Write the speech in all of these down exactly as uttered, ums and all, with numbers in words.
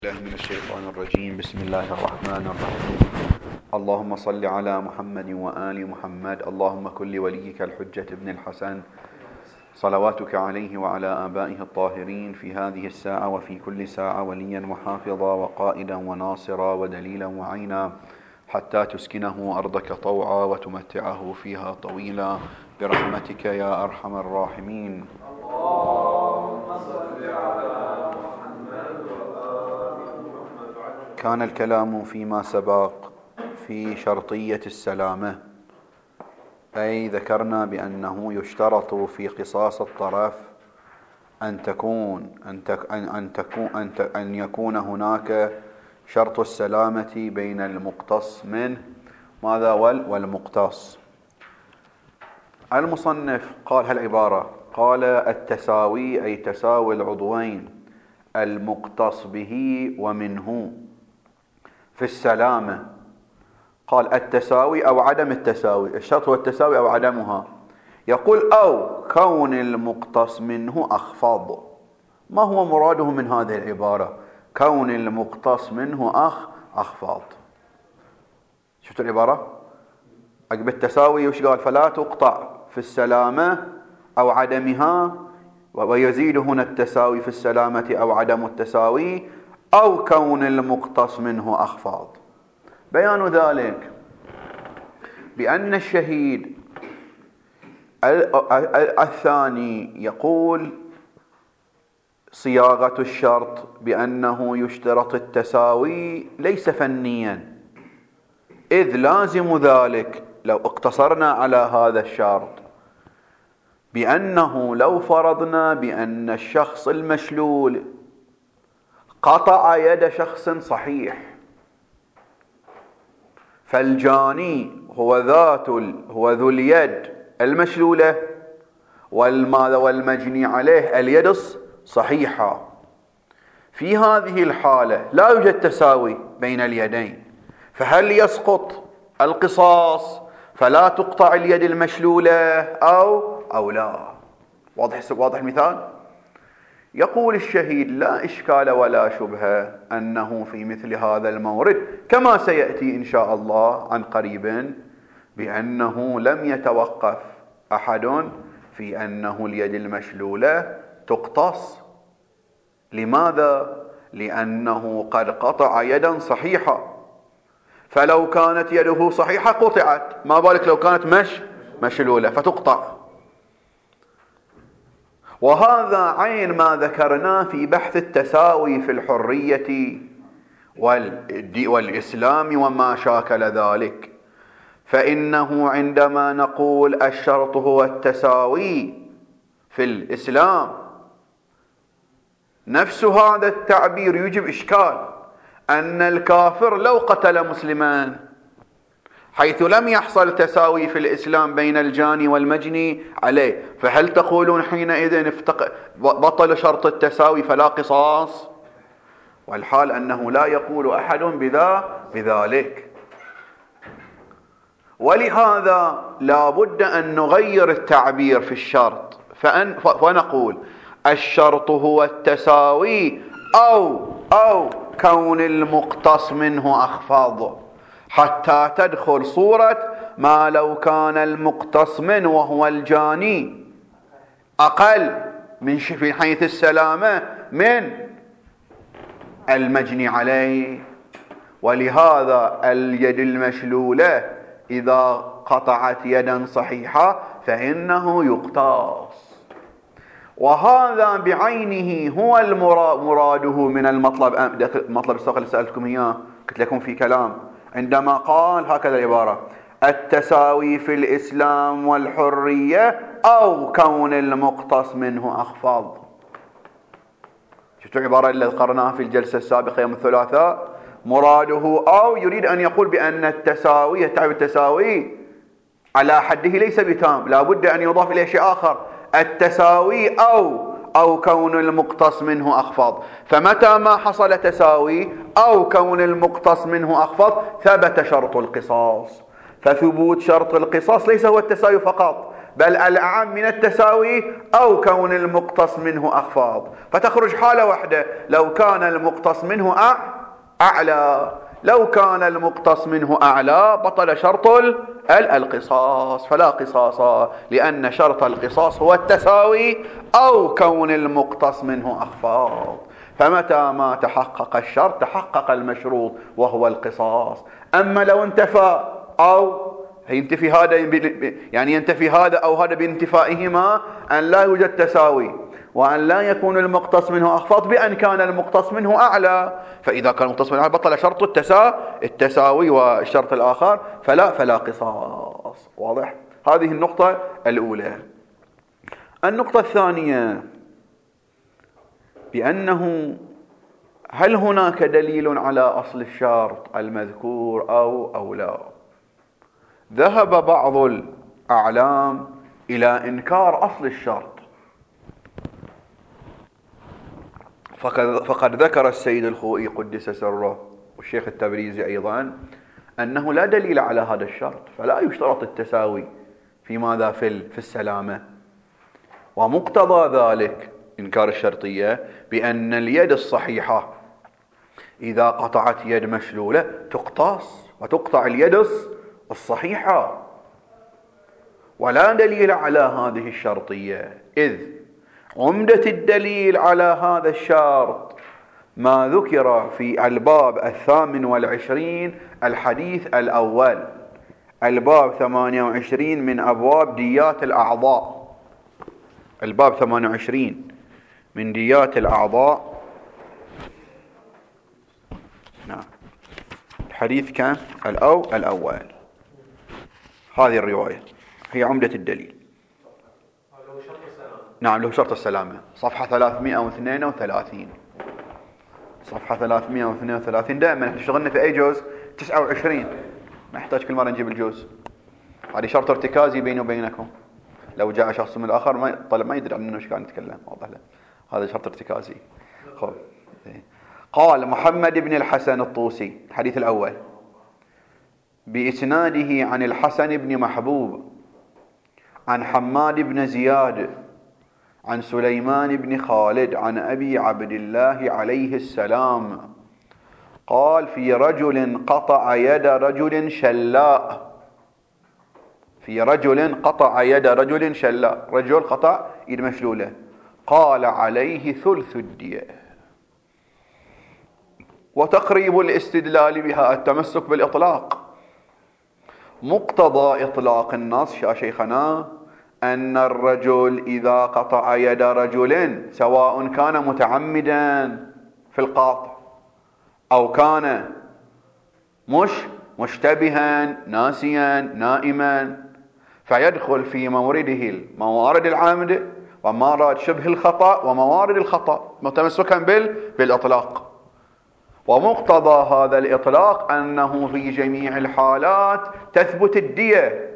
الله من الشيطان الرجيم. بسم الله الرحمن الرحيم. اللهم صل على محمد وآل محمد. اللهم كن لوليك الحجة ابن الحسن صلواتك عليه وعلى آبائه الطاهرين في هذه الساعة وفي كل ساعة وليا وحافظا وقائدا وناصرا ودليلا وعينا حتى تسكنه أرضك طوعا وتمتعه فيها طويلا برحمتك يا أرحم الراحمين. اللهم صل على كان الكلام فيما سبق في شرطية السلامة، أي ذكرنا بأنه يشترط في قصاص الطرف أن تكون أن تك أن تكون أن, أن يكون هناك شرط السلامة بين المقتص منه ماذا والمقتص. المصنف قال هالعبارة، قال التساوي أي تساوي العضوين المقتص به ومنه في السلامة. قال التساوي أو عدم التساوي، الشرط هو التساوي أو عدمها. يقول أو كون المقتص منه أخفض. ما هو مراده من هذه العبارة؟ كون المقتص منه أخ أخفض. شفتوا العبارة؟ عقب التساوي وش قال؟ فلا تقطع في السلامة أو عدمها، ويزيد هنا التساوي في السلامة أو عدم التساوي أو كون المقتص منه أخفض. بيان ذلك بأن الشهيد الثاني يقول صياغة الشرط بأنه يشترط التساوي ليس فنيا، إذ لازم ذلك لو اقتصرنا على هذا الشرط بأنه لو فرضنا بأن الشخص المشلول قطع يد شخص صحيح، فالجاني هو ذات هو ذو اليد المشلولة والماذا والمجني عليه اليد الصحيحة، في هذه الحالة لا يوجد تساوي بين اليدين، فهل يسقط القصاص فلا تقطع اليد المشلولة أو أو لا؟ واضح واضح المثال؟ يقول الشهيد لا إشكال ولا شبهة أنه في مثل هذا المورد كما سيأتي إن شاء الله عن قريب بأنه لم يتوقف أحد في أنه اليد المشلولة تقتص. لماذا؟ لأنه قد قطع يدا صحيحة، فلو كانت يده صحيحة قطعت، ما بالك لو كانت مش مشلولة فتقطع. وهذا عين ما ذكرناه في بحث التساوي في الحرية والإسلام وما شاكل ذلك. فإنه عندما نقول الشرط هو التساوي في الإسلام، نفس هذا التعبير يجب إشكال أن الكافر لو قتل مسلما، حيث لم يحصل تساوي في الإسلام بين الجاني والمجني عليه، فهل تقولون حينئذ افتق... بطل شرط التساوي فلا قصاص؟ والحال أنه لا يقول أحد بذا بذلك. ولهذا لا بد أن نغير التعبير في الشرط فأن... فنقول الشرط هو التساوي أو أو كون المقتص منه أخفض، حتى تدخل صورة ما لو كان المقتص منه وهو الجاني أقل من في حيث السلامة من المجني عليه. ولهذا اليد المشلولة إذا قطعت يدا صحيحة فإنه يقتص. وهذا بعينه هو المراده من المطلب مطلب الساق اللي سألتكم إياه، قلت لكم في كلام عندما قال هكذا العبارة التساوي في الإسلام والحرية أو كون المقتص منه أخفض. شفتوا العبارة اللي ذكرناها في الجلسة السابقة يوم الثلاثاء؟ مراده أو يريد أن يقول بأن التساوي التعبير التساوي على حده ليس بتام، لا بد أن يضاف إليه شيء آخر، التساوي أو أو كون المقتص منه أخفض. فمتى ما حصل تساوي أو كون المقتص منه أخفض ثبت شرط القصاص. فثبوت شرط القصاص ليس هو التساوي فقط، بل الأعم من التساوي أو كون المقتص منه أخفاض، فتخرج حالة واحدة لو كان المقتص منه أعلى. لو كان المقتص منه أعلى بطل شرط القصاص، فلا قصاص، لأن شرط القصاص هو التساوي أو كون المقتص منه أخفاض. فمتى ما تحقق الشرط تحقق المشروط وهو القصاص. أما لو انتفى أو ينتفي هذا يعني ينتفي هذا أو هذا بانتفائهما أن لا يوجد تساوي وأن لا يكون المقتص منه أخفض بأن كان المقتص منه أعلى، فإذا كان المقتص منه أعلى بطل شرط التسا... التساوي والشرط الآخر فلا فلا قصاص. واضح؟ هذه النقطة الأولى. النقطة الثانية بأنه هل هناك دليل على أصل الشرط المذكور أو أو لا؟ ذهب بعض الأعلام إلى إنكار أصل الشرط، فقد, فقد ذكر السيد الخوئي قدس سره والشيخ التبريزي أيضا أنه لا دليل على هذا الشرط، فلا يشترط التساوي في ماذا في, في السلامة. ومقتضى ذلك إنكار الشرطية بأن اليد الصحيحة إذا قطعت يد مشلولة تقتص وتقطع اليد الصحيحة، ولا دليل على هذه الشرطية، إذ عمدة الدليل على هذا الشرط ما ذكر في الباب الثامن والعشرين الحديث الأول، الباب ثمانية وعشرين من أبواب ديات الأعضاء، الباب ثمانية وعشرين من ديات الأعضاء. نعم، الحديث كان الأو الأول. هذه الرواية هي عمدة الدليل. نعم، له شرط السلامة، صفحة ثلاثمائة واثنين وثلاثين، صفحة ثلاثمائة واثنين وثلاثين. دائما اشتغلنا في أي جزء؟ تسعة وعشرين، ما يحتاج كل مرة نجيب الجزء. هذه شرط ارتكازي بيني وبينكم، لو جاء شخص من الآخر ما طلب ما يدري عنه ايش قاعد نتكلم، واضح له، هذا شرط ارتكازي. خب. قال محمد بن الحسن الطوسي، الحديث الأول، بإسناده عن الحسن بن محبوب عن حماد بن زياد عن سليمان بن خالد عن أبي عبد الله عليه السلام قال في رجل قطع يد رجل شلاء، في رجل قطع يد رجل شلاء، رجل قطع يد مشلولة، قال عليه ثلث الدية. وتقريب الاستدلال بها التمسك بالإطلاق. مقتضى إطلاق النص يا شيخنا أن الرجل إذا قطع يد رجل سواء كان متعمدا في القطع أو كان مش مشتبها ناسيا نائما فيدخل في مورده موارد العمد وموارد شبه الخطأ وموارد الخطأ متمسكا بالإطلاق. ومقتضى هذا الإطلاق أنه في جميع الحالات تثبت الدية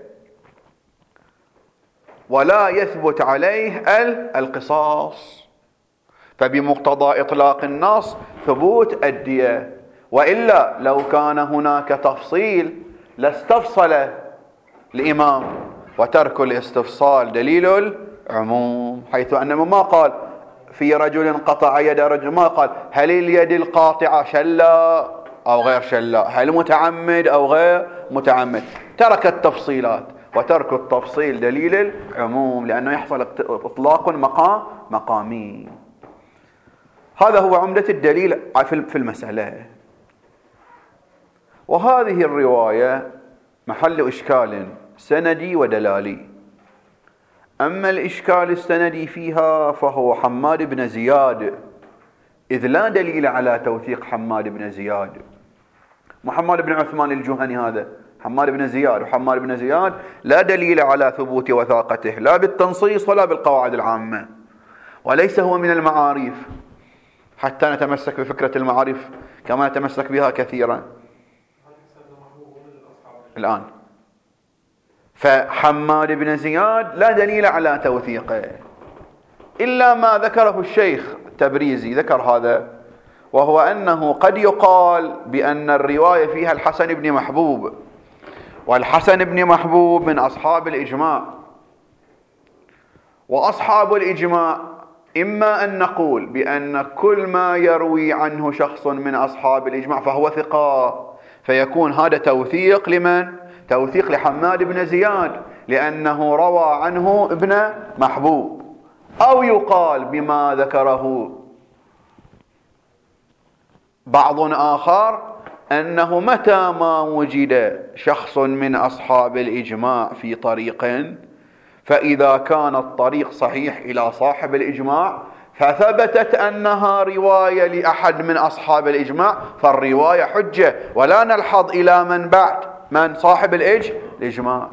ولا يثبت عليه القصاص، فبمقتضى إطلاق النص ثبوت الدية، وإلا لو كان هناك تفصيل لاستفصل الإمام، وترك الاستفصال دليل العموم، حيث أنه ما قال في رجل قطع يد رجل، ما قال هل اليد القاطعة شلاء أو غير شلاء، هل متعمد أو غير متعمد، ترك التفصيلات، وترك التفصيل دليل العموم لأنه يحصل إطلاق مقام مقامي. هذا هو عمدة الدليل في المسألة. وهذه الرواية محل إشكال سندي ودلالي. أما الإشكال السندي فيها فهو حماد بن زياد، إذ لا دليل على توثيق حماد بن زياد. محمد بن عثمان الجهني هذا حماد بن زياد، وحماد بن زياد لا دليل على ثبوت وثاقته لا بالتنصيص ولا بالقواعد العامة، وليس هو من المعارف حتى نتمسك بفكرة المعارف كما نتمسك بها كثيرا الآن. فحماد بن زياد لا دليل على توثيقه إلا ما ذكره الشيخ التبريزي، ذكر هذا، وهو أنه قد يقال بأن الرواية فيها الحسن بن محبوب، والحسن بن محبوب من أصحاب الإجماع، وأصحاب الإجماع إما أن نقول بأن كل ما يروي عنه شخص من أصحاب الإجماع فهو ثقة، فيكون هذا توثيق لمن؟ توثيق لحماد بن زياد لأنه روى عنه ابن محبوب. أو يقال بما ذكره بعض آخر أنه متى ما وجد شخص من أصحاب الإجماع في طريق، فإذا كان الطريق صحيح إلى صاحب الإجماع فثبتت أنها رواية لأحد من أصحاب الإجماع فالرواية حجة، ولا نلحظ إلى من بعد من صاحب الإجماع.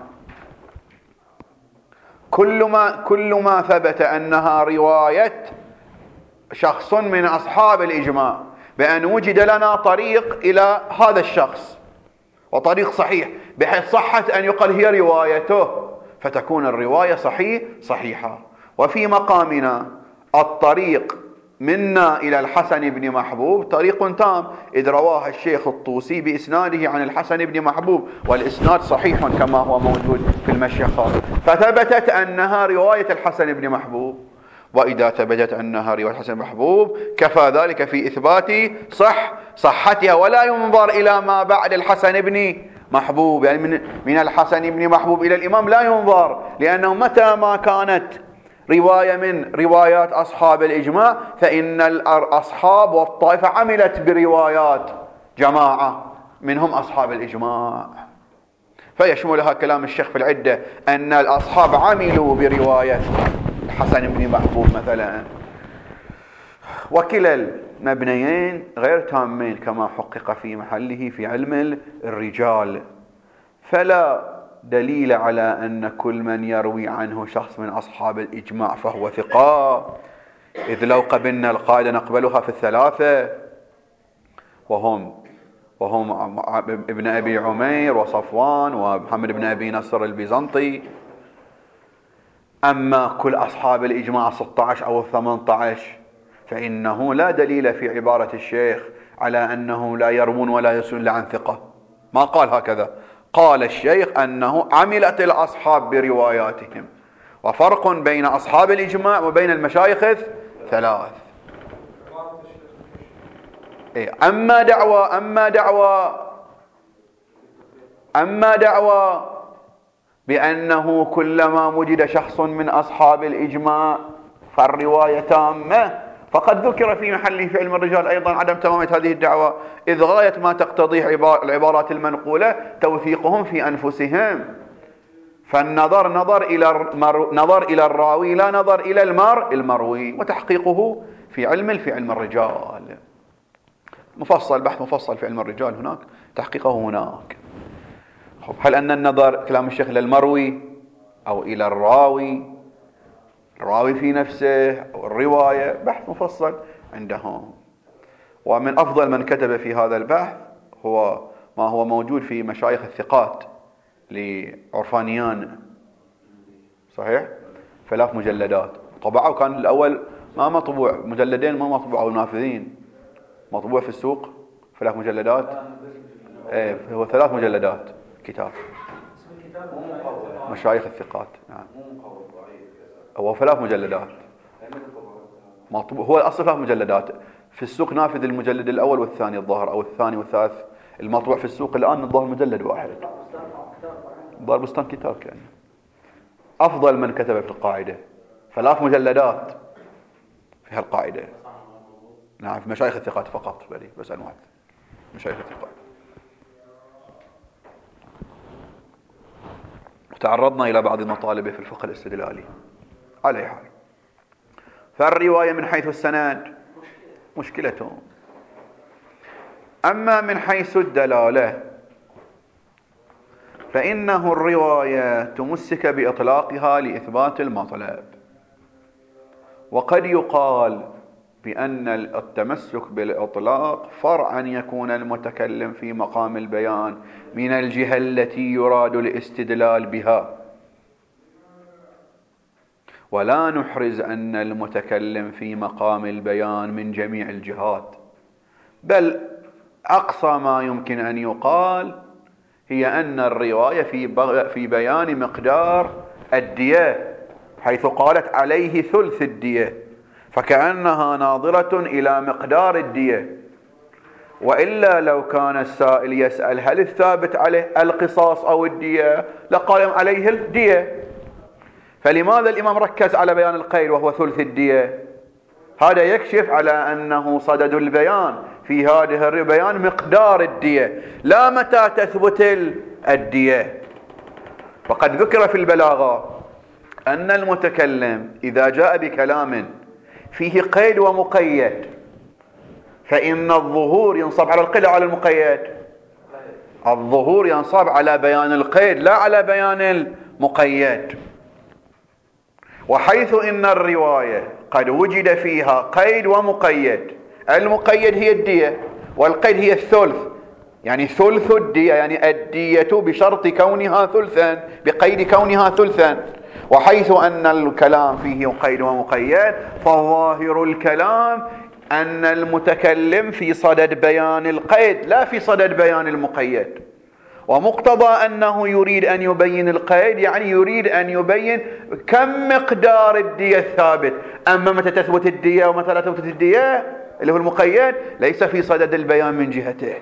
كل ما كل ما ثبت أنها رواية شخص من أصحاب الإجماع بأن وجد لنا طريق إلى هذا الشخص وطريق صحيح بحيث صحت أن يقال هي روايته، فتكون الرواية صحيح صحيحة. وفي مقامنا الطريق منا إلى الحسن بن محبوب طريق تام، إذ رواه الشيخ الطوسي بإسناده عن الحسن بن محبوب، والإسناد صحيح كما هو موجود في المشيخات، فثبتت أنها رواية الحسن بن محبوب. وإذا ثبتت أنها رواية الحسن بن محبوب كفى ذلك في إثبات صح صحتها، ولا ينظر إلى ما بعد الحسن بن محبوب، يعني من, من الحسن بن محبوب إلى الإمام لا ينظر، لأنه متى ما كانت رواية من روايات أصحاب الإجماع فإن الأصحاب والطائفة عملت بروايات جماعة منهم أصحاب الإجماع، فيشملها كلام الشيخ في العدة أن الأصحاب عملوا برواية الحسن بن محبوب مثلا. وكلا المبنيين غير تامين كما حقق في محله في علم الرجال، فلا دليل على أن كل من يروي عنه شخص من أصحاب الإجماع فهو ثقة، إذ لو قبلنا القاعدة نقبلها في الثلاثة وهم وهم ابن أبي عمير وصفوان ومحمد بن أبي نصر البيزنطي. أما كل أصحاب الإجماع ستة عشر أو ثمانية عشر فإنه لا دليل في عبارة الشيخ على أنه لا يروون ولا يسون عن ثقة، ما قال هكذا، قال الشيخ أنه عملت الأصحاب برواياتهم، وفرق بين أصحاب الإجماع وبين المشايخ الثلاث. أما دعوى أما دعوى أما دعوى بأنه كلما وجد شخص من أصحاب الإجماع فالرواية تامة، فقد ذكر في محله في علم الرجال أيضا عدم تمامية هذه الدعوة، إذ غاية ما تقتضيه العبارات المنقولة توثيقهم في أنفسهم، فالنظر نظر إلى المر... نظر إلى الراوي لا نظر إلى المر المروي، وتحقيقه في علم في علم الرجال مفصل، بحث مفصل في علم الرجال هناك، تحقيقه هناك. هل أن النظر كلام الشيخ إلى المروي أو إلى الراوي، الراوي في نفسه أو الرواية، بحث مفصل عندهم. ومن أفضل من كتب في هذا البحث هو ما هو موجود في مشايخ الثقات لعرفانيان، صحيح، ثلاث مجلدات طبعه، كان الأول ما مطبوع، مجلدين ما مطبوع أو نافذين، مطبوع في السوق ثلاث مجلدات. ايه هو ثلاث مجلدات كتاب مشايخ الثقات، نعم هو ثلاث مجلدات مطبوع، هو الأصل ثلاث مجلدات في السوق، نافذ المجلد الأول والثاني الظاهر أو الثاني والثالث، المطبوع في السوق الآن الظاهر مجلد واحد، دار بستان كتاب كان أفضل من كتب في القاعدة، ثلاث مجلدات في هالقاعدة، نعم في مشايخ الثقات فقط، بلي بس أنواع مشايخ الثقات. تعرضنا إلى بعض مطالبه في الفقه الاستدلالي على حال. فالرواية من حيث السند مشكلته، أما من حيث الدلالة فإنه الرواية تمسك بإطلاقها لإثبات المطلب، وقد يقال بأن التمسك بالإطلاق فرع أن يكون المتكلم في مقام البيان من الجهة التي يراد الاستدلال بها، ولا نحرز أن المتكلم في مقام البيان من جميع الجهات، بل أقصى ما يمكن أن يقال هي أن الرواية في في بيان مقدار الدية حيث قالت عليه ثلث الدية، فكأنها ناظرة إلى مقدار الدية. وإلا لو كان السائل يسأل هل الثابت عليه القصاص أو الدية لقال عليه الدية. فلماذا الإمام ركز على بيان القيد وهو ثلث الدية؟ هذا يكشف على أنه صدد البيان في هذه البيان مقدار الدية لا متى تثبت الدية. وقد ذكر في البلاغة أن المتكلم إذا جاء بكلام فيه قيد ومقيد فإن الظهور ينصب على القيد أو على المقيد؟ الظهور ينصب على بيان القيد لا على بيان المقيد. وحيث إن الرواية قد وجد فيها قيد ومقيد، المقيد هي الدية والقيد هي الثلث، يعني ثلث الدية، يعني الدية بشرط كونها ثلثا بقيد كونها ثلثا. وحيث أن الكلام فيه قيد ومقيد فظاهر الكلام أن المتكلم في صدد بيان القيد لا في صدد بيان المقيد. ومقتضى أنه يريد أن يبين القيد يعني يريد أن يبين كم مقدار الدية الثابت. أما متى تثبت الدية ومتى لا تثبت الدية اللي هو المقيد ليس في صدد البيان من جهته.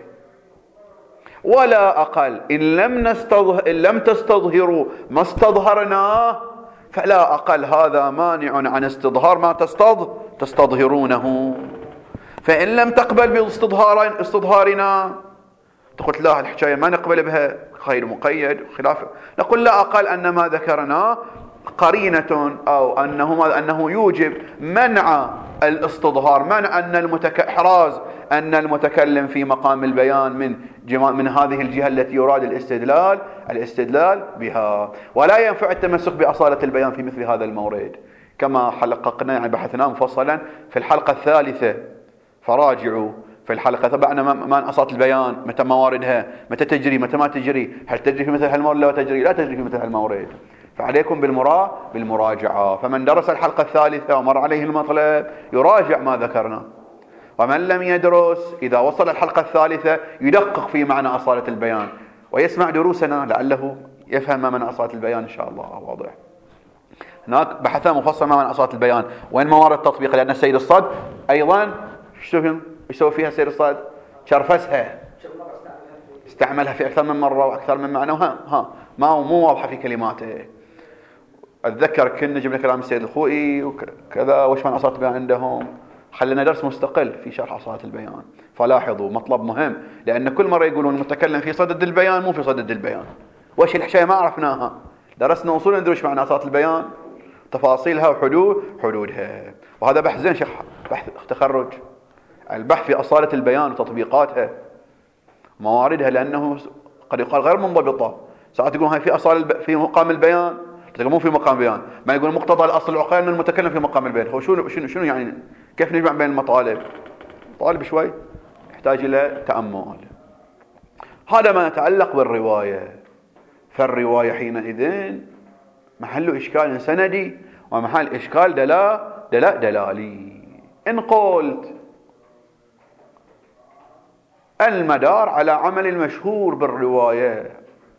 ولا أقل إن لم, نستظهر إن لم تستظهروا ما استظهرناه فلا أقل هذا مانع عن استظهار ما تستظهرونه. فإن لم تقبل باستظهار استظهارنا تقول لا الحكاية ما نقبل بها خير مقيد خلافه، نقول لا أقل أن ما ذكرناه قرينة أو أنه, أنه يوجب منع الاستظهار، منع أن المتك... إحراز أن المتكلم في مقام البيان من جما... من هذه الجهة التي يراد الاستدلال الاستدلال بها. ولا ينفع التمسك بأصالة البيان في مثل هذا المورد كما حققنا يعني بحثنا مفصلا في الحلقة الثالثة، فراجعوا في الحلقة تبعنا ما أصالة البيان، متى مواردها، متى تجري، متى ما تجري، هل تجري في مثل هالمورد لا تجري لا تجري في مثل هالمورد. فعليكم بالمرا بالمراجعة. فمن درس الحلقة الثالثة ومر عليه المطلب يراجع ما ذكرنا، ومن لم يدرس إذا وصل الحلقة الثالثة يدقق في معنى أصالة البيان ويسمع دروسنا لعله يفهم ما معنى أصالة البيان إن شاء الله. واضح. هناك بحثنا مفصل ما معنى أصالة البيان وين موارد التطبيق، لأن السيد الصد أيضا شوفهم يسوي فيها السيد الصد شرفسها استعملها في أكثر من مرة وأكثر من معنى وها ها ما مو واضحة في كلماته. أتذكر كنا جبنا كلام السيد الخوئي وكذا وش معنى أصالة البيان عندهم، خلينا درس مستقل في شرح أصالة البيان. فلاحظوا مطلب مهم، لأن كل مرة يقولون المتكلم في صدد البيان مو في صدد البيان. وش الحشاية ما عرفناها، درسنا أصول ندري وش معنى أصالة البيان، تفاصيلها وحدود حدودها. وهذا بحث زين شيخ، بحث تخرج البحث في أصالة البيان وتطبيقاتها مواردها، لأنه قد يقال غير منضبطة. ساعات يقولون هاي في أصال في مقام البيان، مو في مقام البيان، ما يقول مقتضى الأصل العقلي أن المتكلم في مقام البيان. هو شنو شنو شنو يعني كيف نجمع بين المطالب؟ طالب شوي يحتاج إلى تأمل. هذا ما يتعلق بالرواية. فالرواية حينئذ محل إشكال سندي ومحل إشكال دلا دلا دلالي. إن قلت المدار على عمل المشهور بالرواية،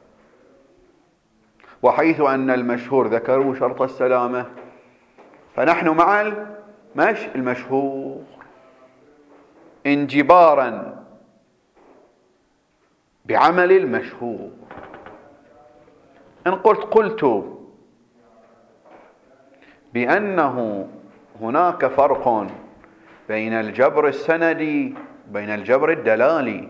وحيث أن المشهور ذكروا شرط السلامة فنحن مع المش المشهور انجبارا بعمل المشهور. إن قلت قلت بأنه هناك فرق بين الجبر السندي وبين الجبر الدلالي،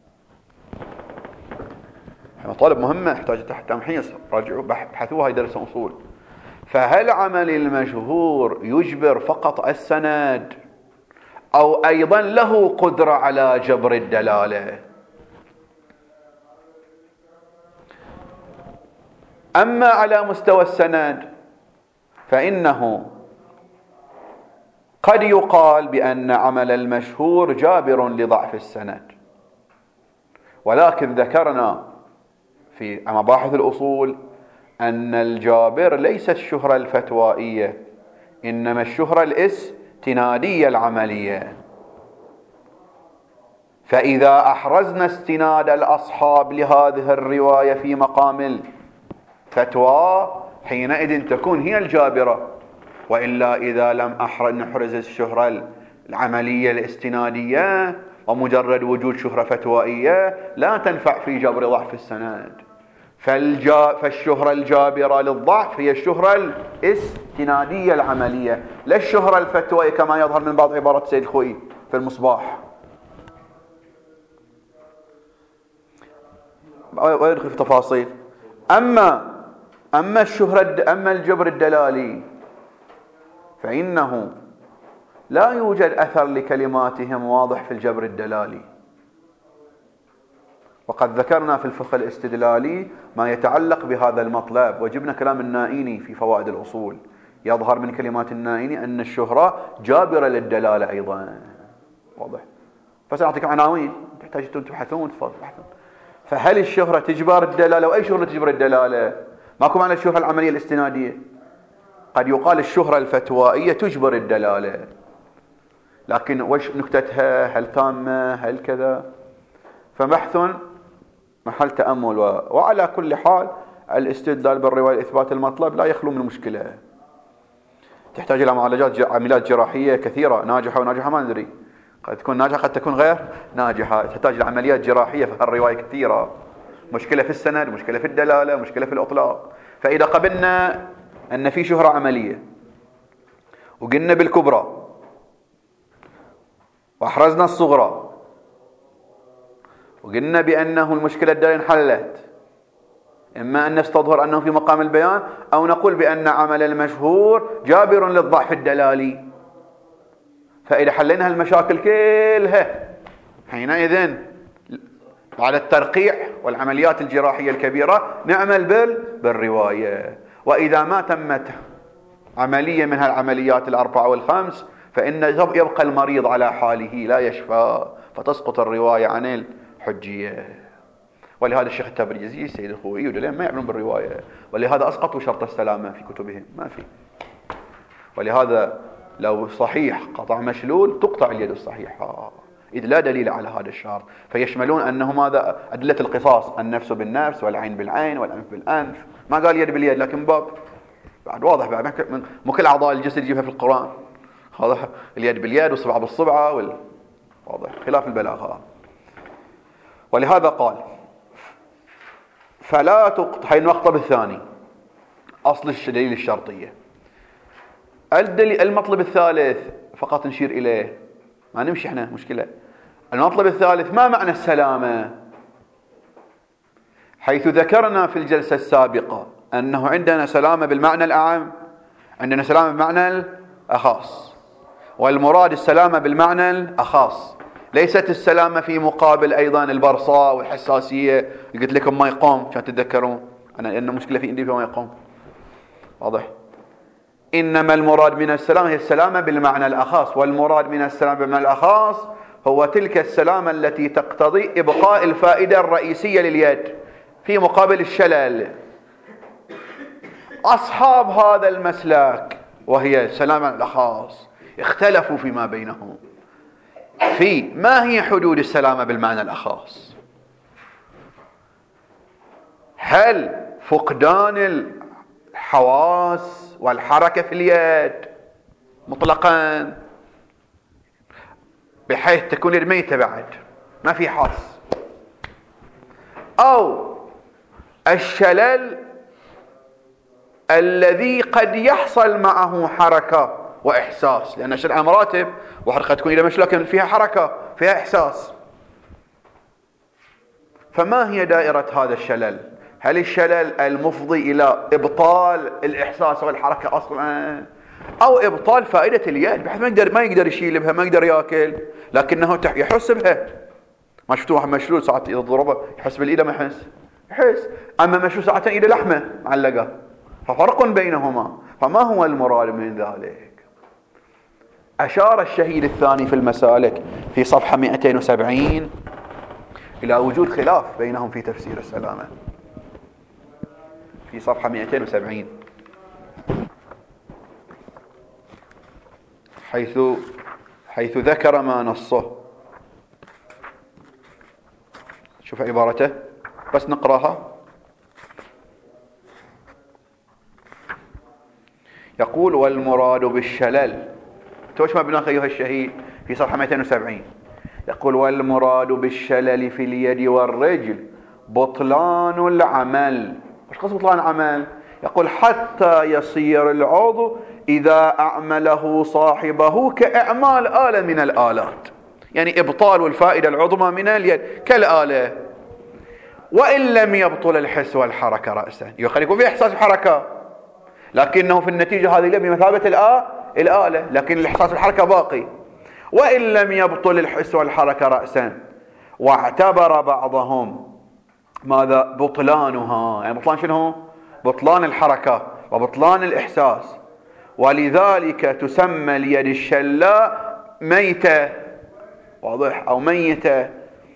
مطالب مهمة يحتاج تحت تمحيص، راجعوا بحثوها هاي درس أصول. فهل عمل المشهور يجبر فقط السند أو أيضا له قدرة على جبر الدلالة؟ أما على مستوى السند فإنه قد يقال بأن عمل المشهور جابر لضعف السند، ولكن ذكرنا في مباحث الأصول أن الجابر ليست الشهرة الفتوائية، إنما الشهرة الاستنادية العملية. فإذا أحرزنا استناد الأصحاب لهذه الرواية في مقام الفتوى حينئذ تكون هي الجابرة. وإلا إذا لم نحرز الشهرة العملية الاستنادية ومجرد وجود شهرة فتوائية لا تنفع في جبر ضعف السند. فالجا فالشهرة الجابرة للضعف هي الشهرة الاستنادية العملية، لا الشهرة الفتوائية كما يظهر من بعض عبارات سيد الخوئي في المصباح. ويدخل في تفاصيل. أما أما الشهرة أما الجبر الدلالي فإنه لا يوجد أثر لكلماتهم واضح في الجبر الدلالي. وقد ذكرنا في الفقه الاستدلالي ما يتعلق بهذا المطلب، وجبنا كلام النائيني في فوائد الأصول. يظهر من كلمات النائيني أن الشهرة جابرة للدلالة أيضا. واضح؟ فسأعطيكم عناوين تحتاجون تبحثون تبحثون. فهل الشهرة تجبر الدلالة؟ وأي شهرة تجبر الدلالة؟ ماكو معنى الشهرة العملية الاستنادية. قد يقال الشهرة الفتوائية تجبر الدلالة، لكن وش نكتتها؟ هل تامة؟ هل كذا؟ فبحث محل تأمل. و... وعلى كل حال الاستدلال بالرواية لإثبات المطلب لا يخلو من مشكلة. تحتاج إلى معالجات عمليات جراحية كثيرة، ناجحة وناجحة ما ندري، قد تكون ناجحة قد تكون غير ناجحة. تحتاج إلى عمليات جراحية في الرواية كثيرة، مشكلة في السند، مشكلة في الدلالة، مشكلة في الإطلاق. فإذا قبلنا أن في شهرة عملية وقلنا بالكبرى وأحرزنا الصغرى وقلنا بأنه المشكلة الدالية انحلت، إما أن نستظهر أنه في مقام البيان أو نقول بأن عمل المشهور جابر للضعف الدلالي. فإذا حلينا المشاكل كلها حينئذ بعد الترقيع والعمليات الجراحية الكبيرة نعمل بال بالرواية. وإذا ما تمت عملية من هالعمليات الأربعة والخمس فإن يبقى المريض على حاله لا يشفى، فتسقط الرواية عن الحجية. ولهذا الشيخ التبريزي السيد الخوئي ودلين ما يعملون بالرواية، ولهذا أسقطوا شرط السلامة في كتبهم، ما في. ولهذا لو صحيح قطع مشلول تقطع اليد الصحيحة، إذ لا دليل على هذا الشرط. فيشملون أنه ماذا؟ أدلة القصاص، النفس بالنفس والعين بالعين والأنف بالأنف. ما قال يد باليد، لكن باب بعد واضح بعد مو كل أعضاء الجسد يجيبها في القرآن. هذا اليد باليد والصبع بالصبعة وال... واضح خلاف البلاغة. ولهذا قال فلا تقطع. هاي المقطب الثاني أصل الدليل الشرطية. الدليل المطلب الثالث فقط نشير إليه، ما نمشي احنا مشكلة. المطلب الثالث ما معنى السلامة؟ حيث ذكرنا في الجلسة السابقة أنه عندنا سلامة بالمعنى الأعم، عندنا سلامة بالمعنى الأخص، والمراد السلامة بالمعنى الأخص، ليست السلامة في مقابل أيضا البرصاء والحساسية. قلت لكم ما يقوم عشان تتذكرون أنا لأنه مشكلة في عندي فما يقوم. واضح؟ إنما المراد من السلامة هي السلامة بالمعنى الأخص، والمراد من السلامة بالمعنى الأخص هو تلك السلامة التي تقتضي إبقاء الفائدة الرئيسية لليد في مقابل الشلل. أصحاب هذا المسلك وهي السلامة الأخص اختلفوا فيما بينهم في ما هي حدود السلامة بالمعنى الأخص. هل فقدان الحواس والحركة في اليد مطلقا بحيث تكون اليد ميتة بعد ما في حاس، أو الشلل الذي قد يحصل معه حركة وإحساس، لأن الشلل مراتب، وحركة تكون إذا مش لكن فيها حركة فيها إحساس. فما هي دائرة هذا الشلل؟ هل الشلل المفضي إلى إبطال الإحساس والحركة أصلا، أو إبطال فائدة اليد بحيث ما يقدر ما يقدر يشيل بها، ما يقدر يأكل لكنه يحس بها؟ ما شفتوا واحد مشلول ساعات إذا ضربه يحس بالإيد ما يحس؟ يحس. أما مشلول ساعات إيد لحمة معلقة، ففرق بينهما. فما هو المراد من ذلك؟ أشار الشهيد الثاني في المسالك في صفحة مئتين وسبعين إلى وجود خلاف بينهم في تفسير السلامة. في صفحة مئتين وسبعين حيث حيث ذكر ما نصه. شوف عبارته بس نقراها. يقول والمراد بالشلل، توش ما بناك أيها الشهيد في صفحة مئتين وسبعين، يقول والمراد بالشلل في اليد والرجل بطلان العمل. وش قصد بطلان العمل؟ يقول حتى يصير العضو إذا أعمله صاحبه كإعمال آلة من الآلات، يعني إبطال الفائدة العظمى من اليد كالآلة. وإن لم يبطل الحس والحركة رأسا، يكون في إحساس الحركة لكنه في النتيجة هذه بمثابة الآلة، لكن الإحساس الحركة باقي. وإن لم يبطل الحس والحركة رأسا، واعتبر بعضهم ماذا بطلانها، يعني بطلان شنو؟ بطلان الحركة وبطلان الإحساس، ولذلك تسمى اليد الشلاء ميتة، واضح، أو ميتة.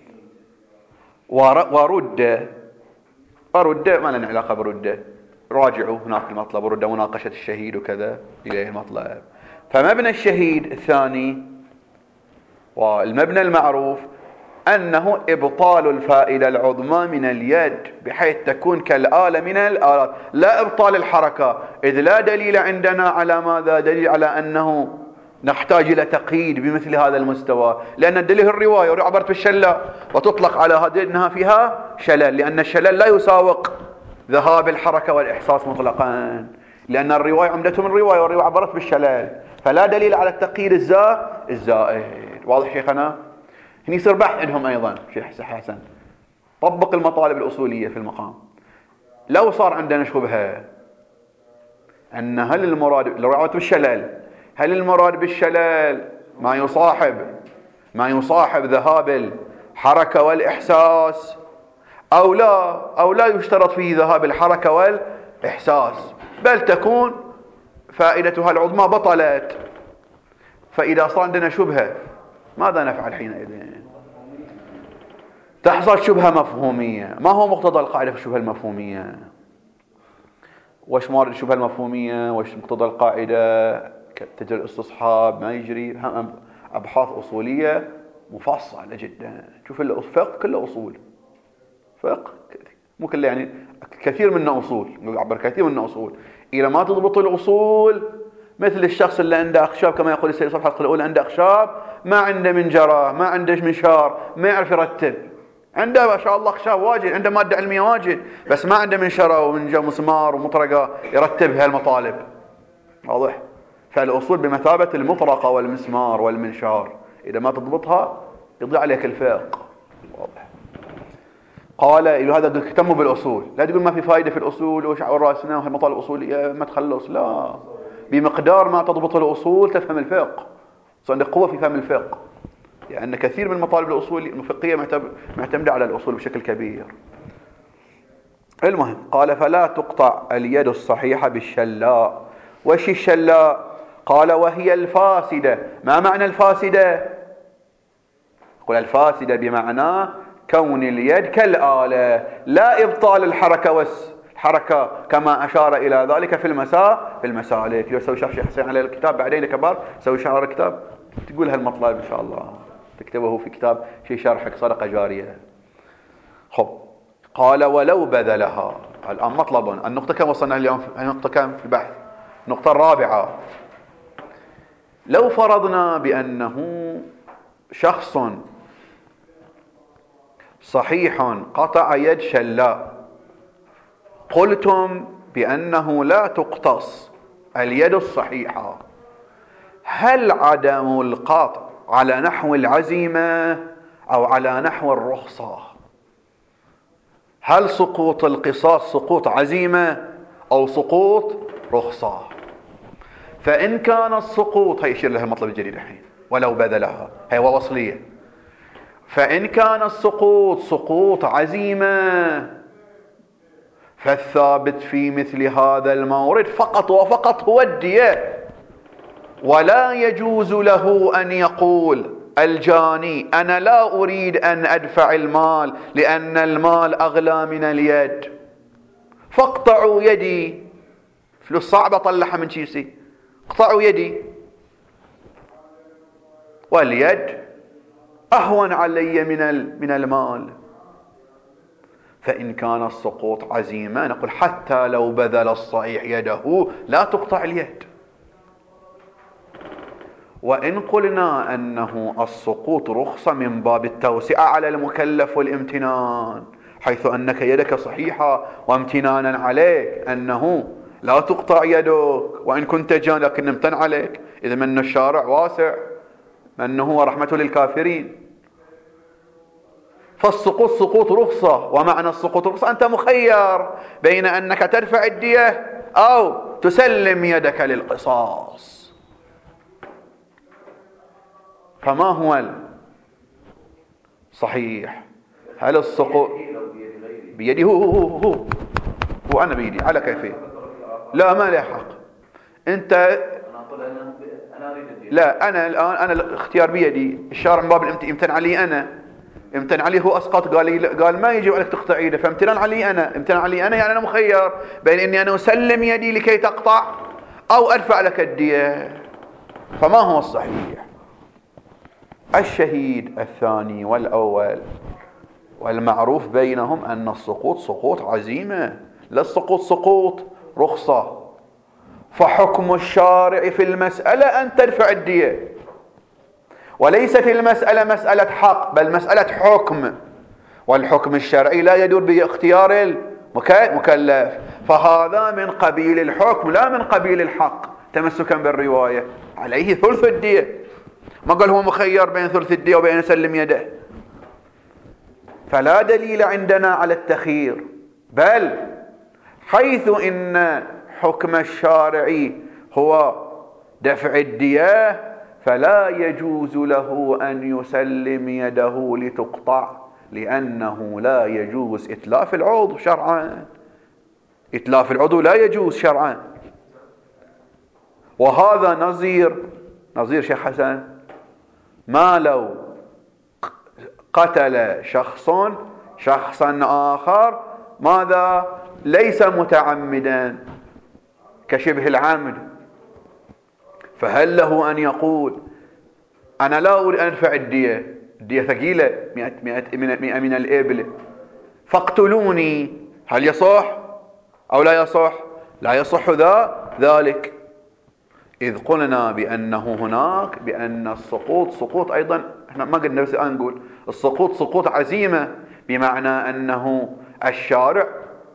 ورد ورد ما لنا علاقة برده، راجعوا هناك المطلب ورد مناقشة الشهيد وكذا إليه المطلب. فمبنى الشهيد الثاني والمبنى المعروف أنه إبطال الفائدة العظمى من اليد بحيث تكون كالآلة من الآلات، لا إبطال الحركة، إذ لا دليل عندنا على ماذا؟ دليل على أنه نحتاج إلى تقييد بمثل هذا المستوى، لأن الدليل الرواية وعبرت بالشلاء وتطلق على هذه أنها فيها شلل، لأن الشلل لا يساوق ذهاب الحركة والإحساس مطلقا، لأن الرواية عمدتهم الرواية والرواية عبرت بالشلل، فلا دليل على التقييد الزائد. واضح شيخنا؟ هني يصير بحث عندهم أيضا شيخ حسن، طبق المطالب الأصولية في المقام. لو صار عندنا شبهة أن هل المراد لو رعوت بالشلل، هل المراد بالشلل ما يصاحب ما يصاحب ذهاب الحركة والإحساس أو لا، أو لا يشترط فيه ذهاب الحركة والإحساس، بل تكون فائدتها العظمى بطلت. فإذا صار عندنا شبهة ماذا نفعل حينئذ؟ تحصل شبهة مفهومية. ما هو مقتضى القاعدة في الشبهة المفهومية؟ وش موارد الشبهة المفهومية؟ وش مقتضى القاعدة؟ تجري الاستصحاب ما يجري؟ أبحاث أصولية مفصلة جدا. شوف الفقه كله أصول، فقه مو كله يعني كثير منه أصول، يعبر كثير منه أصول. إذا ما تضبط الأصول مثل الشخص اللي عنده أخشاب، كما يقول السيد صفحة الأولى، عنده أخشاب ما عنده منجرة، ما عنده منشار، ما يعرف يرتب. عنده ما شاء الله أخشاب واجد، عنده مادة علمية واجد، بس ما عنده منشرة ومسمار ومطرقة يرتبها المطالب. واضح؟ فالأصول بمثابة المطرقة والمسمار والمنشار، إذا ما تضبطها يضيع عليك الفقه. واضح؟ قال إلى هذا اهتموا بالأصول، لا تقول ما في فائدة في الأصول وشعور رأسنا وهالمطالب الأصولية ما تخلص، لا، بمقدار ما تضبط الأصول تفهم الفقه، صار عندك قوة في فهم الفقه، لأن يعني كثير من مطالب الأصول الفقهية معتمدة على الأصول بشكل كبير. المهم قال فلا تقطع اليد الصحيحة بالشلاء. وش الشلاء؟ قال وهي الفاسدة. ما معنى الفاسدة؟ قل الفاسدة بمعنى كون اليد كالآلة، لا إبطال الحركة والحركة كما أشار إلى ذلك في المساء في المسالك. يسوي شرح شيخ حسين على الكتاب بعدين كبار، سوي شرح الكتاب تقول هالمطلب إن شاء الله، تكتبه في كتاب شيء شرحك صدقة جارية. خب قال ولو بذلها. الآن مطلب النقطة كم وصلنا اليوم؟ النقطة كم في البحث؟ النقطة الرابعة. لو فرضنا بأنه شخص صحيح قطع يد شلاء، قلتم بأنه لا تقتص اليد الصحيحة، هل عدم القطع على نحو العزيمة أو على نحو الرخصة؟ هل سقوط القصاص سقوط عزيمة أو سقوط رخصة؟ فإن كان السقوط، هي يشير لها المطلب الجديد الحين، ولو بذلها هي وصلية. فإن كان السقوط سقوط عزيمة فالثابت في مثل هذا المورد فقط وفقط هو الدية، ولا يجوز له أن يقول الجاني أنا لا أريد أن أدفع المال لأن المال أغلى من اليد، فاقطعوا يدي، فلوس صعبة طلعها من كيسي، اقطعوا يدي، واليد أهون علي من من المال. فإن كان السقوط عزيمة نقول حتى لو بذل الصحيح يده لا تقطع اليد، وإن قلنا أنه السقوط رخصة من باب التوسعة على المكلف والامتنان، حيث أنك يدك صحيحة وامتنانا عليك أنه لا تقطع يدك وإن كنت جان لكن امتن عليك، إذا من الشارع واسع أنه هو رحمة للكافرين. فالسقوط سقوط رخصة، ومعنى السقوط رخصة أنت مخير بين أنك ترفع الدية أو تسلم يدك للقصاص. فما هو الصحيح؟ هل السقوط بيدي هو هو هو هو, هو أنا بيدي على كيفية؟ لا ما له حق. أنت لا أنا الآن أنا الاختيار بيدي، الشارع من باب الامتنان علي أنا، امتن عليه هو أسقط، قال لي قال ما يجب عليك تقطع يده، فامتنان علي أنا، امتنان علي أنا يعني أنا مخير بين إني أنا أسلم يدي لكي تقطع أو أرفع لك الدية. فما هو الصحيح؟ الشهيد الثاني والأول والمعروف بينهم أن السقوط سقوط عزيمة، لا السقوط سقوط رخصة. فحكم الشارع في المسألة أن ترفع الدية، وليست المسألة مسألة حق بل مسألة حكم، والحكم الشرعي لا يدور باختيار المكلف، فهذا من قبيل الحكم لا من قبيل الحق. تمسكا بالرواية عليه ثلث الدية، ما قال هو مخير بين ثلث الدية وبين سلم يده. فلا دليل عندنا على التخيير، بل حيث إن حكم الشارع هو دفع الدية فلا يجوز له أن يسلم يده لتقطع، لأنه لا يجوز إتلاف العضو شرعا، إتلاف العضو لا يجوز شرعا. وهذا نظير نظير شيخ حسن ما لو قتل شخص شخصا آخر ماذا ليس متعمدا كشبه العمد، فهل له أن يقول أنا لا أريد أن أدفع الدية، الدية ثقيلة مئة, مئة, مئة من الإبل فاقتلوني، هل يصح أو لا يصح؟ لا يصح ذا ذلك، إذ قلنا بأنه هناك بأن السقوط سقوط أيضا، احنا ما قلنا بس الآن نقول السقوط سقوط عزيمة، بمعنى أنه الشارع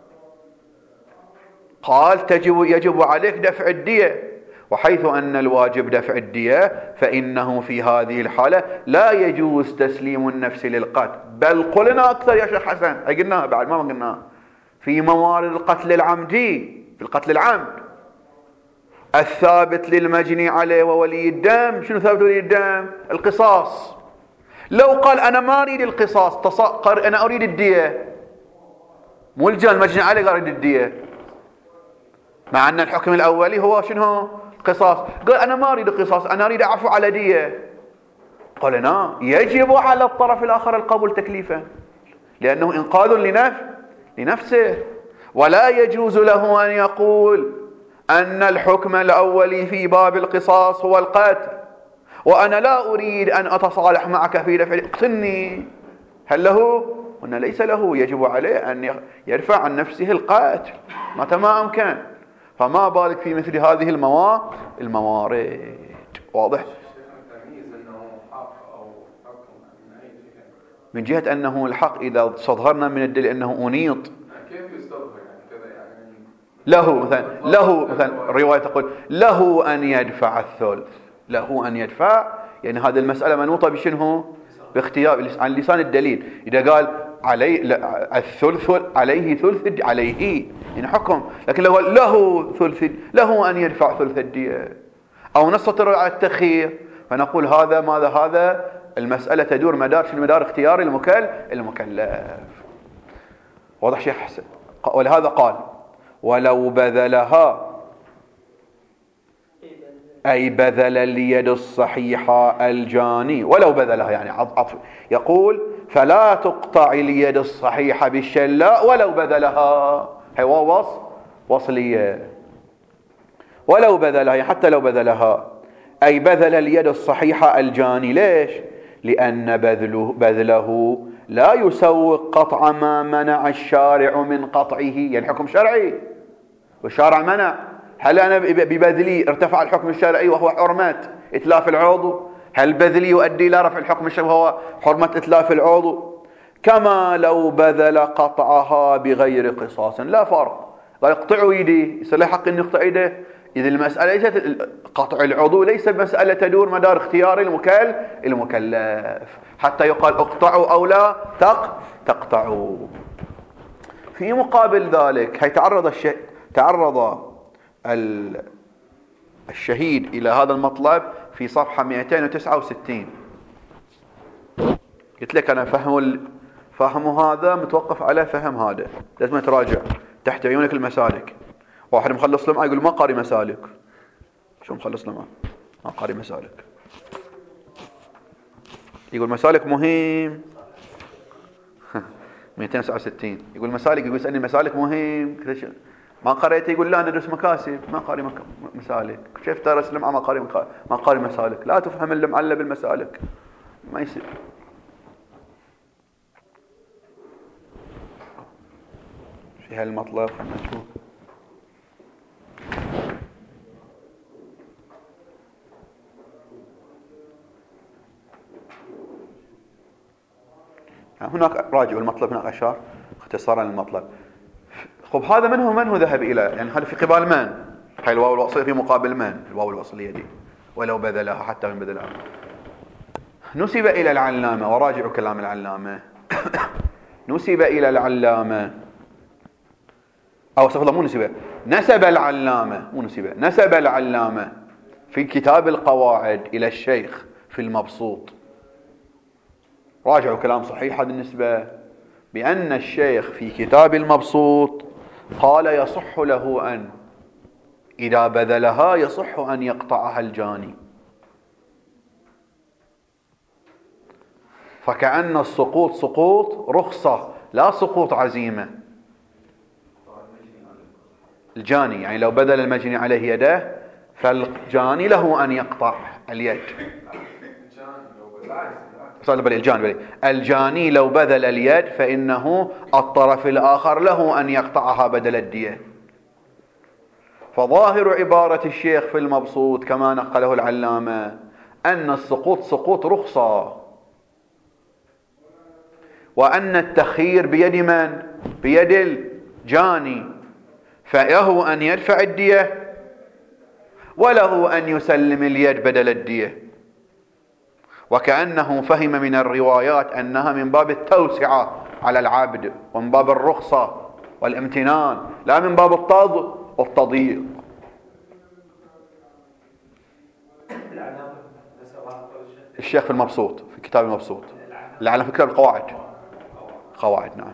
قال تجب يجب عليك دفع الدية، وحيث أن الواجب دفع الدية فإنه في هذه الحالة لا يجوز تسليم النفس للقتل. بل قلنا أكثر يا شيخ حسن، أي قلناها بعد ما قلناها في موارد القتل العمدي، في القتل العمد الثابت للمجني عليه وولي الدم. شنو ثابت ولي الدم؟ القصاص. لو قال أنا ما أريد القصاص تصقر أنا أريد الدية، مو الجان المجني عليه قال أريد الدية، مع أن الحكم الأولي هو شنو؟ قصاص. قال أنا ما أريد قصاص أنا أريد أعفو على دية، قلنا يجب على الطرف الآخر القبول تكليفا، لأنه إنقاذ لنفس لنفسه، ولا يجوز له أن يقول أن الحكم الأولي في باب القصاص هو القتل وأنا لا أريد أن أتصالح معك في دفع اقتلني. هل له؟ قلنا ليس له، يجب عليه أن يرفع عن نفسه القتل متى ما أمكن، فما بالك في مثل هذه الموارد. واضح؟ من جهة أنه الحق إذا استظهرنا من الدليل أنه أنيط، كيف يستظهر يعني كذا يعني له مثلا له مثلا الرواية تقول له أن يدفع الثلث، له أن يدفع، يعني هذه المسألة منوطة بشنه؟ باختيار عن لسان الدليل. إذا قال عليه الثلث عليه ثلث عليه يعني حكم، لكن لو له ثلث له أن يدفع ثلث الدية أو نستطر على التخيير فنقول هذا ماذا هذا المسألة تدور مدار شنو؟ مدار اختيار المكلف المكلف. واضح شيخ حسن؟ ولهذا قال ولو بذلها أي بذل اليد الصحيحة الجاني، ولو بذلها يعني عطف، يقول فلا تقطع اليد الصحيحة بالشلاء ولو بذلها، هي وصل وصلية، ولو بذلها يعني حتى لو بذلها، أي بذل اليد الصحيحة الجاني. ليش؟ لأن بذله, بذله لا يسوق قطع ما منع الشارع من قطعه، يعني حكم شرعي والشارع منع، هل أنا ببذلي ارتفع الحكم الشرعي وهو حرمات إتلاف العضو؟ هل بذل يؤدي إلى رفع الحكم الشرعي وهو حرمة إتلاف العضو؟ كما لو بذل قطعها بغير قصاص لا فرق. قال اقطعوا يدي، يصير له حق أن يقطع يده. إذا المسألة ليست قطع العضو، ليس مسألة تدور مدار اختيار المكل المكلف حتى يقال اقطعوا أو لا تقطعوا. في مقابل ذلك هيتعرض الشيء تعرض الشهيد إلى هذا المطلب في صفحة مئتين وتسعة وستين. قلت لك أنا فهم فهم هذا متوقف على فهم هذا، لازم تراجع تحت عيونك المسالك. واحد مخلص لمعة يقول ما قاري مسالك. شو مخلص لمعة؟ ما قاري مسالك. يقول مسالك مهم. مئتين وتسعة وستين يقول مسالك، يقول اسألني مسالك مهم ما قريته؟ يقول لا ندرس مكاسب ما قاري مك... مسالك. كيف تدرس لمعة ما قاري مك... ما قاري مسالك؟ لا تفهم اللمعة الا بالمسالك، ما يصير. في هالمطلب خلينا نشوف. هناك راجعوا المطلب، هناك أشار اختصارا للمطلب. خب هذا من هو من هو ذهب إلى، يعني هذا في قبال من؟ هاي الواو الوصلية في مقابل من؟ الواو الوصلية دي ولو بذلها حتى من بذلها. نسب إلى العلامة، وراجعوا كلام العلامة. نسب إلى العلامة أو استغفر الله مو نسب، نسب العلامة مو نسب، نسب العلامة في كتاب القواعد إلى الشيخ في المبسوط. راجعوا كلام صحيح هذه النسبة، بأن الشيخ في كتاب المبسوط قال يصح له أن إذا بذلها يصح أن يقطعها الجاني. فكأن السقوط سقوط رخصة لا سقوط عزيمة. الجاني يعني لو بذل المجني عليه يده فالجاني له أن يقطع اليد. الجاني الجاني لو بذل اليد فإنه الطرف الآخر له أن يقطعها بدل الدية. فظاهر عبارة الشيخ في المبسوط كما نقله العلامة أن السقوط سقوط رخصة، وأن التخيير بيد من؟ بيد الجاني، فله أن يدفع الدية وله أن يسلم اليد بدل الدية. وكأنه فهم من الروايات أنها من باب التوسعة على العبد ومن باب الرخصة والامتنان لا من باب التض والتضييق. الشيخ في المبسوط في كتاب المبسوط لعل في كتاب القواعد قواعد نعم.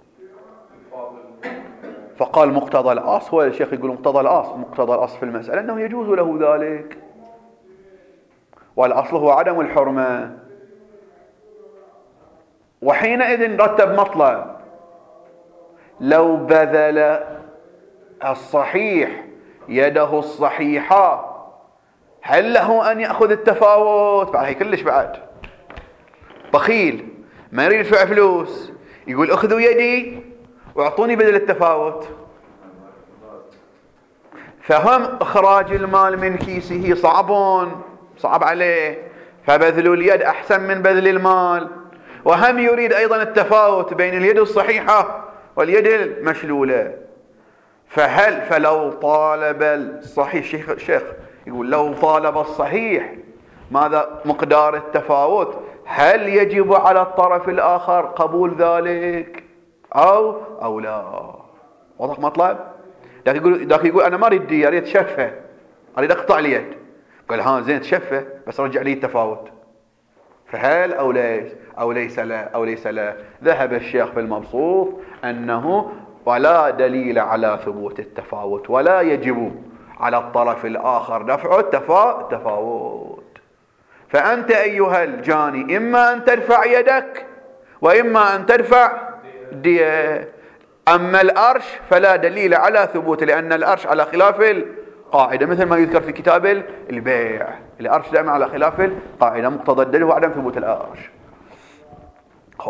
فقال مقتضى الأصل، هو الشيخ يقول مقتضى الأصل مقتضى الأصل في المسألة أنه يجوز له ذلك، والأصل هو عدم الحرمة. وحينئذ رتب مطلب لو بذل الصحيح يده الصحيحة هل له أن يأخذ التفاوت؟ بعد هي كلش بعد بخيل ما يريد يدفع فلوس يقول اخذوا يدي واعطوني بدل التفاوت. فهم اخراج المال من كيسه صعب صعب عليه، فبذل اليد احسن من بذل المال، وهم يريد ايضا التفاوت بين اليد الصحيحة واليد المشلولة. فهل فلو طالب الصحيح الشيخ الشيخ يقول لو طالب الصحيح ماذا مقدار التفاوت هل يجب على الطرف الآخر قبول ذلك أو أو لا؟ واضح مطلب؟ ذاك يقول ذاك يقول أنا ما أريد دي، أريد شفة، أريد أقطع اليد. قال ها زين شفة بس رجع لي التفاوت. فهل أو ليس أو ليس لا أو ليس لا؟ ذهب الشيخ في المبسوط أنه ولا دليل على ثبوت التفاوت ولا يجب على الطرف الآخر دفع التفاوت. فأنت أيها الجاني إما أن ترفع يدك وإما أن ترفع دية. أما الأرش فلا دليل على ثبوت، لأن الأرش على خلاف القاعدة مثل ما يذكر في كتاب البيع. الأرش دائما على خلاف القاعدة، مقتضى الدليل هو عدم ثبوت الأرش. خب.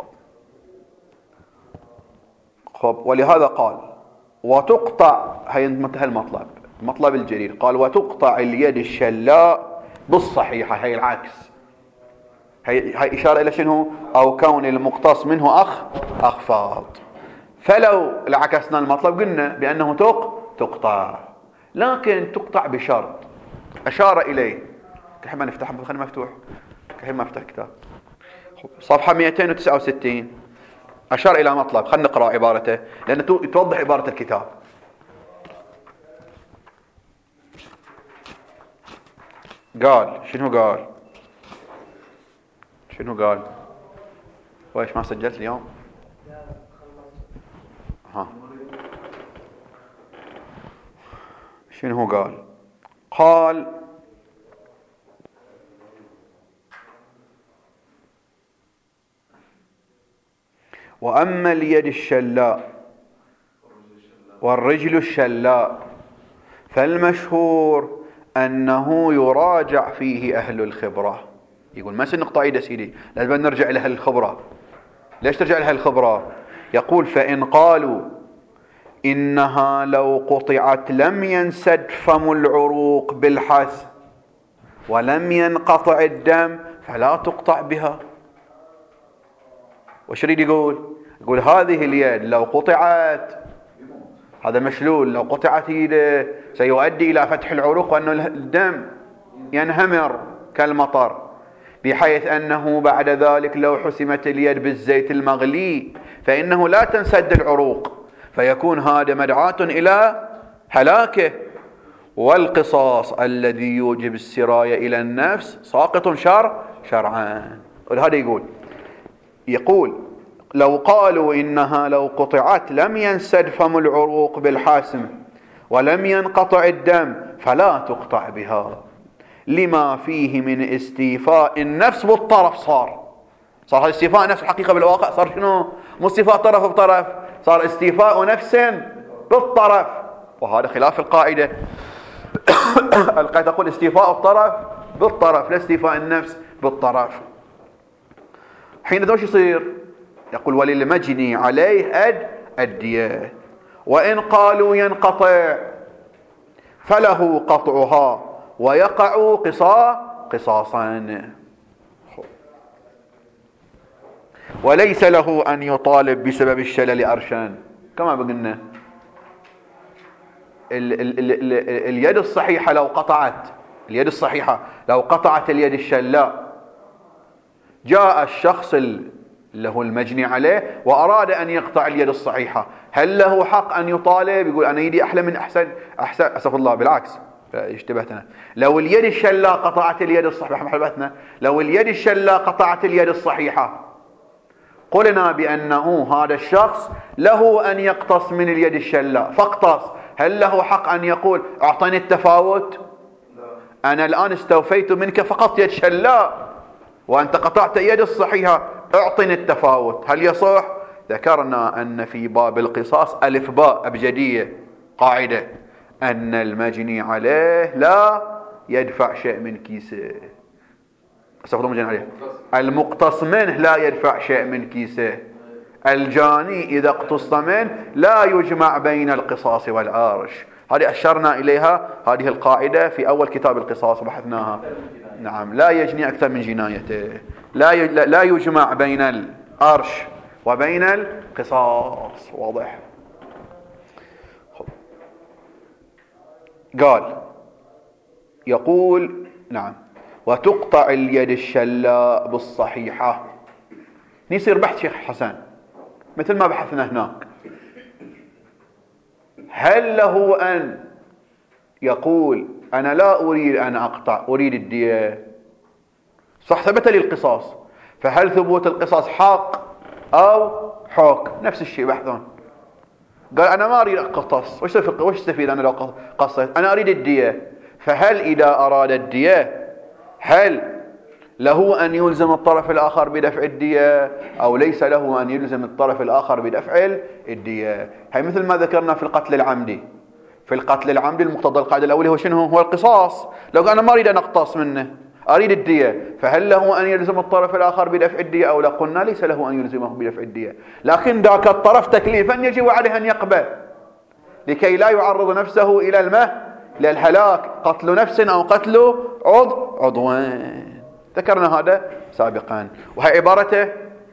خب ولهذا قال وتقطع، هي منتهى المطلب المطلب الجليل، قال وتقطع اليد الشلاء بالصحيحة، هي العكس، هي, هي إشارة إلى شنو؟ أو كون المقتص منه أخ أخفاض. فلو العكسنا المطلب قلنا بأنه تق تقطع، لكن تقطع بشرط أشار إليه. كحين ما نفتح، خلينا مفتوح، كحين ما افتح كتاب. صفحة مئتين وتسعة وستين أشار إلى مطلب، خلينا نقرأ عبارته لأنه توضح عبارة الكتاب. قال شنو قال شنو قال وإيش ما سجلت اليوم؟ ها شنو قال؟ قال وأما اليد الشلاء والرجل الشلاء فالمشهور أنه يراجع فيه أهل الخبرة. يقول ما سنقطع يده سيدي، لازم نرجع لأهل الخبرة. ليش ترجع لأهل الخبرة؟ يقول فإن قالوا إنها لو قطعت لم ينسد فم العروق بالحس ولم ينقطع الدم فلا تقطع بها. وش يريد يقول؟ يقول هذه اليد لو قطعت، هذا مشلول، لو قطعت يده سيؤدي إلى فتح العروق وأن الدم ينهمر كالمطر، بحيث أنه بعد ذلك لو حسمت اليد بالزيت المغلي فإنه لا تنسد العروق، فيكون هذا مدعاة إلى هلاكه. والقصاص الذي يوجب السراية إلى النفس ساقط شر شرعا. ولهذا يقول يقول لو قالوا إنها لو قطعت لم ينسد فم العروق بالحاسم ولم ينقطع الدم فلا تقطع بها، لما فيه من استيفاء النفس بالطرف. صار صار هذا استيفاء نفس الحقيقة بالواقع، صار شنو؟ مو استيفاء طرف بطرف، صار استيفاء نفس بالطرف، وهذا خلاف القاعدة. القاعدة تقول استيفاء الطرف بالطرف لا استيفاء النفس بالطرف. حين وش يصير؟ يقول وللمجني عليه أد الدية، وإن قالوا ينقطع فله قطعها ويقع قصاص قصاصا، وليس له أن يطالب بسبب الشلل أرشان. كما قلنا ال ال ال ال اليد الصحيحة لو قطعت اليد الصحيحة لو قطعت اليد الشلاء، جاء الشخص اللي هو المجني عليه وأراد أن يقطع اليد الصحيحة، هل له حق أن يطالب يقول أنا يدي أحلى من أحسن أحسن أسف الله بالعكس اشتبهتنا. لو اليد الشلاء قطعت اليد الصحيحة محبتنا لو اليد الشلاء قطعت اليد الصحيحة، قلنا بأنه هذا الشخص له أن يقتص من اليد الشلاء فاقتص، هل له حق أن يقول أعطني التفاوت؟ أنا الآن استوفيت منك فقط يد شلاء وأنت قطعت يد الصحيحة، أعطني التفاوت، هل يصح؟ ذكرنا أن في باب القصاص ألف باء أبجدية قاعدة أن المجني عليه لا يدفع شيء من كيسه. عليه المقتص منه لا يدفع شيء من كيسه. الجاني إذا اقتص منه لا يجمع بين القصاص والعرش. هذه أشرنا إليها، هذه القاعدة في أول كتاب القصاص بحثناها. نعم، لا يجني أكثر من جنايته، لا لا يجمع بين العرش وبين القصاص. واضح؟ قال يقول نعم وتقطع اليد الشلاء بالصحيحة. نصير بحث شيخ حسن مثل ما بحثنا هناك، هل له أن يقول أنا لا أريد أن أقطع أريد الدية؟ صح ثبت لي القصاص، فهل ثبوت القصاص حق أو حكم؟ نفس الشيء بحثون. قال أنا ما أريد أقتص، وش وش استفيد أنا لو قصيت؟ أنا أريد الدية. فهل إذا أراد الدية هل له أن يلزم الطرف الآخر بدفع الدية أو ليس له أن يلزم الطرف الآخر بدفع الدية؟ هي مثل ما ذكرنا في القتل العمدي. في القتل العمدي المقتضى القاعدة الأولى هو شنو؟ هو القصاص. لو أنا ما أريد أن أقتص منه أريد الدية، فهل له أن يلزم الطرف الآخر بدفع الدية أو لا؟ قلنا ليس له أن يلزمه بدفع الدية، لكن ذاك الطرف تكليفا يجب عليه أن يقبل لكي لا يعرض نفسه إلى المه للهلاك قتل نفس أو قتل عضو عضوين. ذكرنا هذا سابقا. وهي عبارته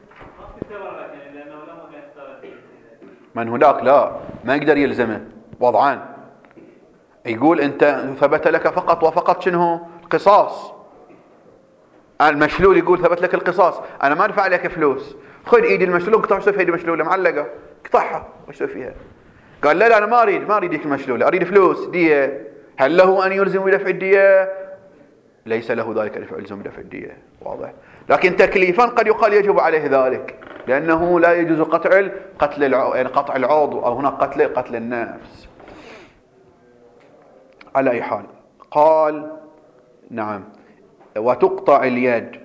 من هناك لا ما يقدر يلزمه وضعان. يقول أنت ثبت لك فقط وفقط شنو القصاص. المشلول يقول ثبت لك القصاص، أنا ما أدفع لك فلوس، خذ إيدي المشلول قطع شوف هيدي مشلولة معلقة قطعها وش فيها. قال لا لا أنا ما أريد ما أريد ديك المشلولة، أريد فلوس دية. هل له أن يلزم بدفع الدية؟ ليس له ذلك أن يلزم بدفع الدية. واضح. لكن تكليفا قد يقال يجب عليه ذلك، لأنه لا يجوز قطع قتل العضو، يعني قطع العضو، أو هنا قتل قتل النفس. على أي حال قال نعم وتقطع اليد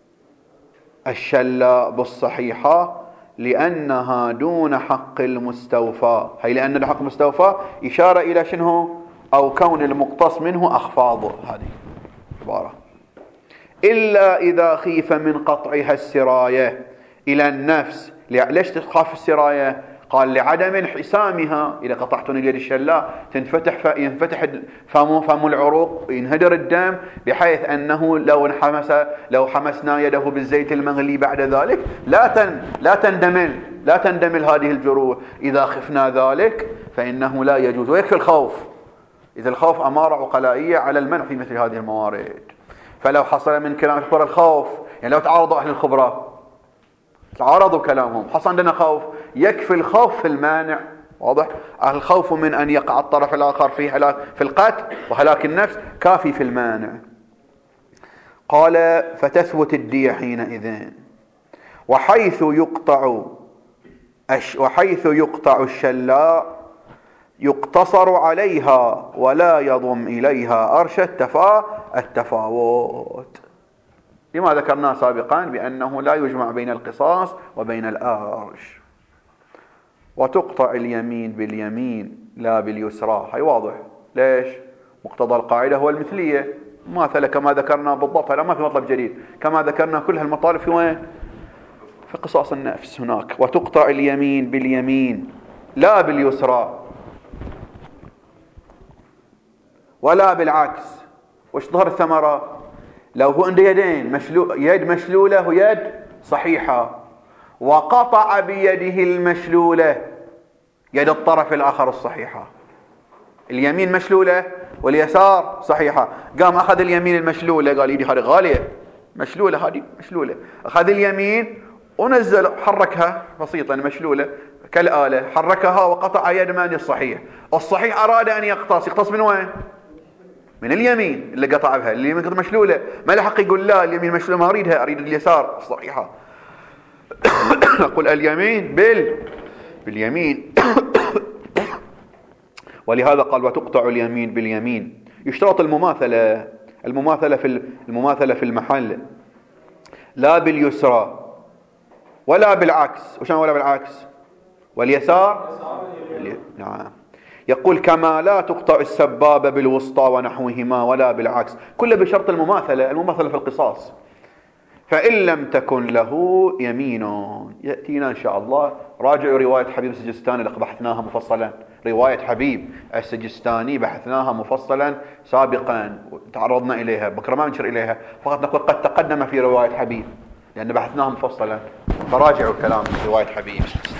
الشلاء بالصحيحة لأنها دون حق المستوفى. هي لأن الحق المستوفى إشارة إلى شنو؟ أو كون المقتص منه أخفاضه. هذه عبارة. إلا إذا خيف من قطعها السراية إلى النفس. ليش تخاف السراية؟ قال لعدم انحسامها. إذا قطعتن اليد الشلاء تنفتح ينفتح فم فم العروق ينهدر الدم، بحيث أنه لو انحمس لو حمسنا يده بالزيت المغلي بعد ذلك لا تن لا تندمل لا تندمل هذه الجروح. إذا خفنا ذلك فإنه لا يجوز. ويكفي الخوف، إذا الخوف أمارة عقلائية على المنع في مثل هذه الموارد. فلو حصل من كلام الخبراء الخوف، يعني لو تعارضوا أهل الخبراء تعارضوا كلامهم حصل عندنا خوف، يكفي الخوف في المانع. واضح. الخوف من أن يقع الطرف الآخر في هلاك في القتل وهلاك النفس كافي في المانع. قال فتثبت الدية حينئذ. وحيث يقطع وحيث يقطع الشلاء يقتصر عليها ولا يضم إليها أرش التفا التفاوت. لما ذكرنا سابقا بأنه لا يجمع بين القصاص وبين الأرش. وتقطع اليمين باليمين لا باليسرى. هي واضح. ليش؟ مقتضى القاعدة هو المثلية. ماثلة كما ذكرنا بالضبط، هذا ما في مطلب جديد، كما ذكرنا كل هالمطالب في وين؟ في قصاص النفس هناك. وتقطع اليمين باليمين لا باليسرى ولا بالعكس. وش ظهر الثمرة؟ لو هو عنده يدين، مشلو... يد مشلولة ويد صحيحة، وقطع بيده المشلولة يد الطرف الآخر الصحيحة. اليمين مشلولة واليسار صحيحة. قام أخذ اليمين المشلولة، قال يدي هذه غالية مشلولة، هذه مشلولة. أخذ اليمين ونزل حركها بسيطا مشلولة كالآلة، حركها وقطع يد من الصحيح. الصحيح أراد أن يقتص، يقتص من وين؟ من اليمين اللي قطع بها. اليمين قطع مشلولة، ما لحق يقول لا اليمين مشلولة ما أريدها، أريد اليسار الصحيحة. أقول اليمين بال باليمين. ولهذا قال وتقطع اليمين باليمين. يشترط المماثلة المماثلة في المماثلة في المحل، لا باليسرى ولا بالعكس. وش ولا بالعكس؟ واليسار نعم. يقول كما لا تقطع السبابة بالوسطى ونحوهما ولا بالعكس، كله بشرط المماثلة. المماثلة في القصاص. فإن لم تكن له يمين، يأتينا إن شاء الله راجعوا رواية حبيب السجستاني اللي بحثناها مفصلا. رواية حبيب السجستاني بحثناها مفصلا سابقا، تعرضنا إليها، بكرة ما نشر إليها، فقط نقول قد تقدم في رواية حبيب لأن بحثناها مفصلا. فراجعوا كلام رواية حبيب.